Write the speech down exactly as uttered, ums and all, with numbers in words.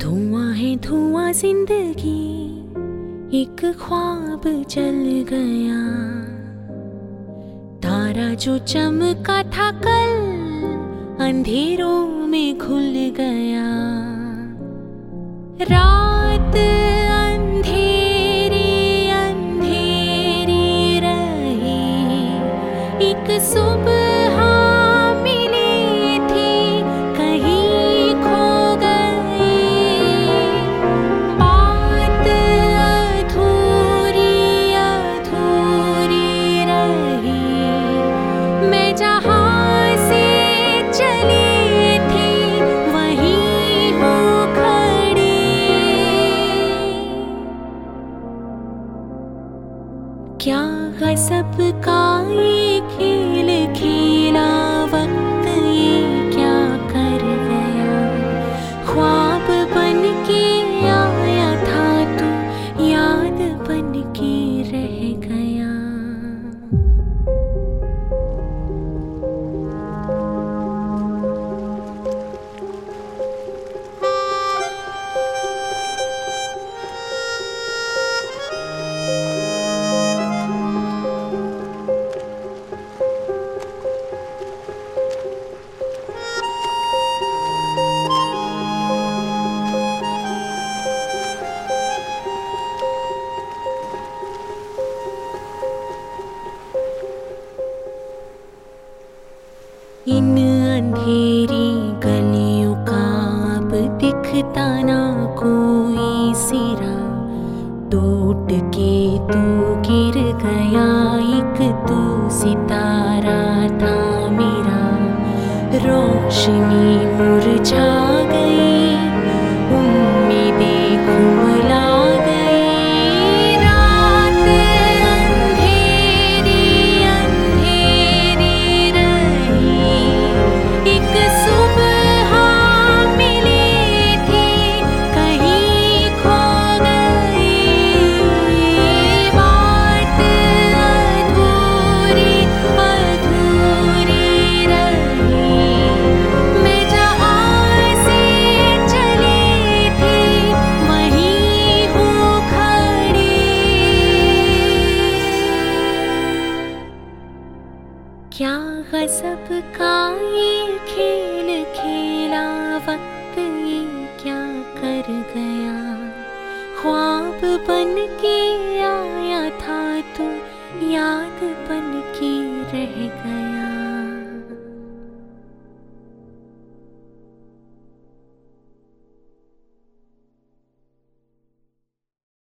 धुआं है धुआं जिंदगी, एक ख्वाब जल गया। तारा जो चमका था कल, अंधेरों में घुल गया। रात अंधेरी अंधेरी रही, एक सुबह मिली थी, कहीं खो गई। बात अधूरी अधूरी रही, मैं जहाँ से चली थी वहीं हूँ खड़ी। क्या गज़ब का ये खेल खेला वक्त, ये क्या कर गया। ख्वाब बन के आया था तू, याद बन के रह गया। इन अंधेरी गलियों का अब दिखता ना कोई सिरा। टूट के तू गिर गया, एक तू सितारा था मेरा। रोशनी मुरझा गई, उम्मीदें कुमला गई। रात अंधेरी अंधेरी रही, एक सुबह मिली थी, कहीं खो गई। बात अधूरी अधूरी रही, मैं जहाँ से चली थी वहीं हूँ खड़ी। क्या गज़ब का ये खेल खेला वक्त, ये क्या कर गया। ख्वाब बन के आया था तू, याद बन के रह गया।